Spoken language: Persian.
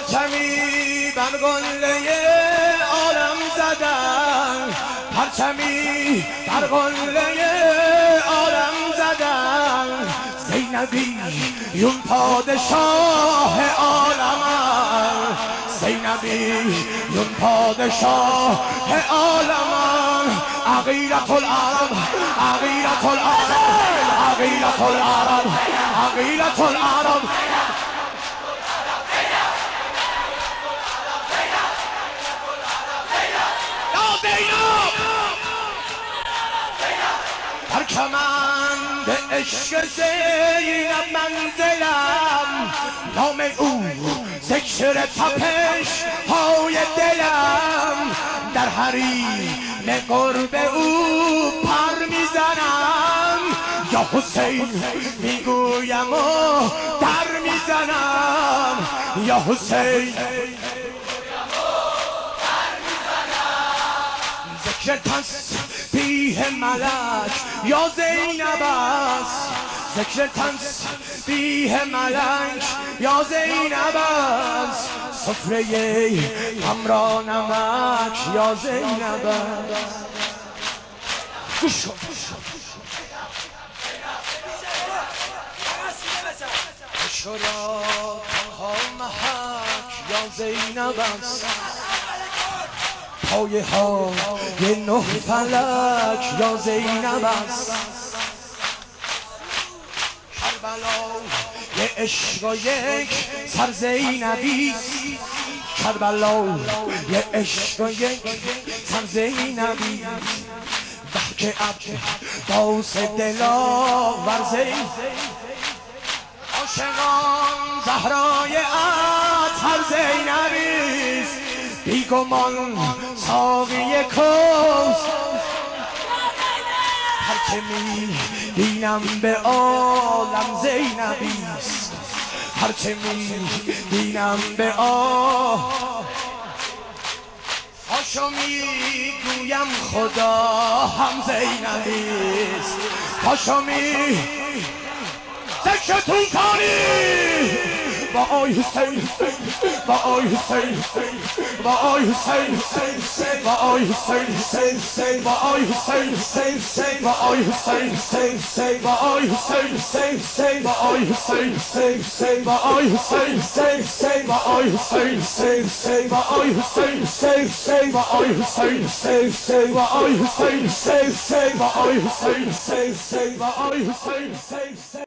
پرچمی بر قله عالم زدن، پرچمی بر قله عالم زدن. زینبی یون پادشاه عالم، زینبی یون پادشاه عالم. عقیلة العرب، عقیلة العرب، عقیلة العرب، عقیلة العرب. در کمند عشق زینب منزلم، نام او ذکر تپش های دلم. در حریم قرب او پر میزنم، یا حسین میگویم و در میزنم، یا حسین ذکر تسبیح ملک یا زینب است، ذکر تسبیح ملک یا زینب است. سفره غم را نمک یا زینب است. گوش کن شورا تنها محک یا زینب است. پایه های نه فلک یا زینب است. کربلا یه عشق و یک سر زینبی است، کربلا یه عشق و یک سر زینبی است. بحک عباس دلاور زینب، عاشقان زهرای اطهر زینبی است. بیگمان ساقی کوثر، هر که می بینم به عالم زینبی است، هر که می بینم به پاشو میگویم خدا هم زینبی است. پاشو می ذکرتون کنی با آی حسین، با آی حسین، با آی حسین، با آی حسین، با آی حسین، با آی حسین، با آی حسین، با آی حسین، با آی حسین، با آی حسین، با آی حسین، با آی حسین، با آی حسین، با آی حسین، با آی حسین، با آی حسین.